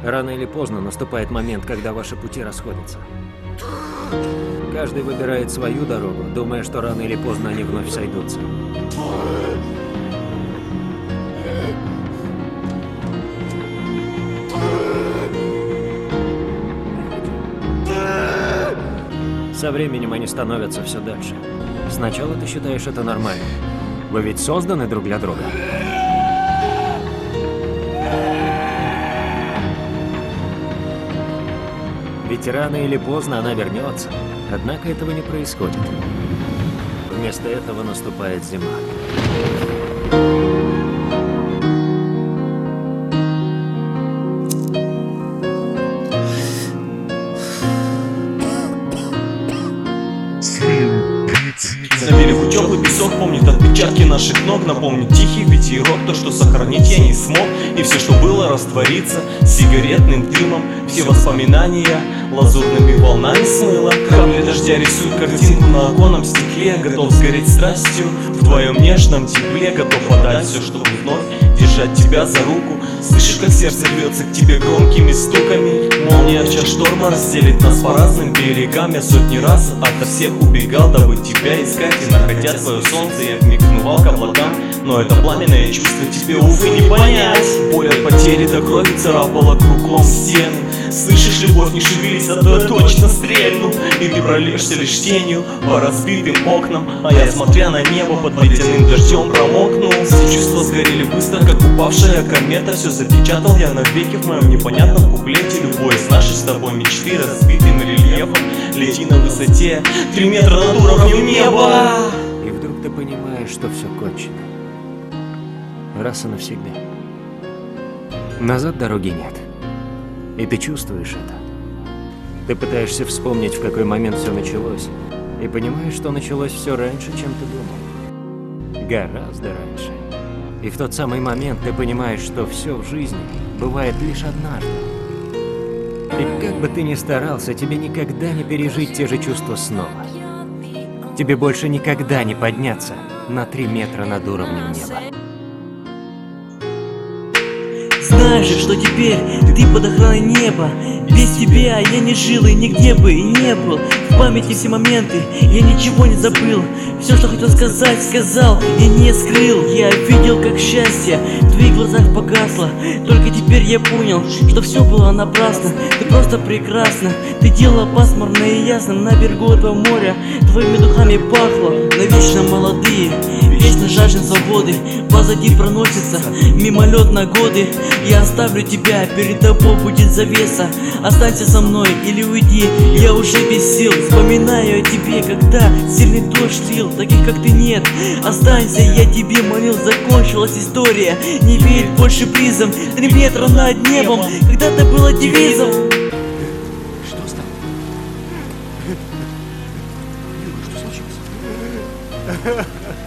Рано или поздно наступает момент, когда ваши пути расходятся. Каждый выбирает свою дорогу, думая, что рано или поздно они вновь сойдутся. Со временем они становятся все дальше. Сначала ты считаешь это нормальным. Вы ведь созданы друг для друга. Ведь рано или поздно она вернется. Однако этого не происходит. Вместо этого наступает зима. На берегу теплый песок помнит отпечатки наших ног, напомнит тихий ветерок, то, что сохранить я не смог. И все, что было, растворится сигаретным дымом. Все воспоминания лазурными волнами смыло. Капли дождя рисуют картинку на оконном стекле. Готов сгореть страстью в твоем нежном тепле. Готов отдать все, чтобы вновь держать тебя за руку. Слышишь, как сердце рвется к тебе громкими стуками. Молния в час шторма разделит нас по разным берегам. Я сотни раз ото всех убегал, дабы тебя искать. И находя твое солнце, я вмиг к облакам. Но это пламенное чувство тебе, увы, не понять. Боль от потери до крови царапала кругом стены. Слышишь, любовь, не шевелись, а то я точно стрельну. И ты прольешься лишь тенью по разбитым окнам. А я, смотря на небо, под ледяным дождем промокнул. Все чувства сгорели быстро, как упавшая комета. Все запечатал я навеки в моем непонятном куплете. Любой из нашей с тобой мечты, разбитым рельефом. Лети на высоте 3 метра над уровнем неба. И вдруг ты понимаешь, что все кончено. Раз и навсегда. Назад дороги нет. И ты чувствуешь это. Ты пытаешься вспомнить, в какой момент все началось. И понимаешь, что началось все раньше, чем ты думал. Гораздо раньше. И в тот самый момент ты понимаешь, что все в жизни бывает лишь однажды. И как бы ты ни старался, тебе никогда не пережить те же чувства снова. Тебе больше никогда не подняться на 3 метра над уровнем неба. Знаешь же, что теперь ты под охраной неба. Без тебя я не жил и нигде бы и не был. В памяти все моменты, я ничего не забыл. Все, что хотел сказать, сказал и не скрыл. Я видел, как счастье в твоих глазах погасло. Только теперь я понял, что все было напрасно. Ты просто прекрасна. Ты делала пасмурно и ясно. На берегу этого моря твоими духами пахло. Навечно молодые, вечно жаждем свободы. Позади проносится мимолет на годы. Я оставлю тебя, перед тобой будет завеса. Останься со мной или уйди, я уже без сил. Вспоминаю о тебе, когда сильный дождь лил. Таких как ты нет, останься, я тебе молил. Закончилась история, не верь больше призом. 3 метра над небом, когда-то было девизом. Что с тобой? Юра, что случилось?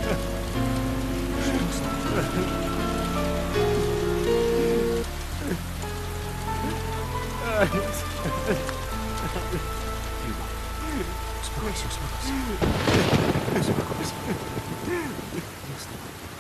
Что с тобой? Люба, успокойся, успокойся. Успокойся. Я с тобой.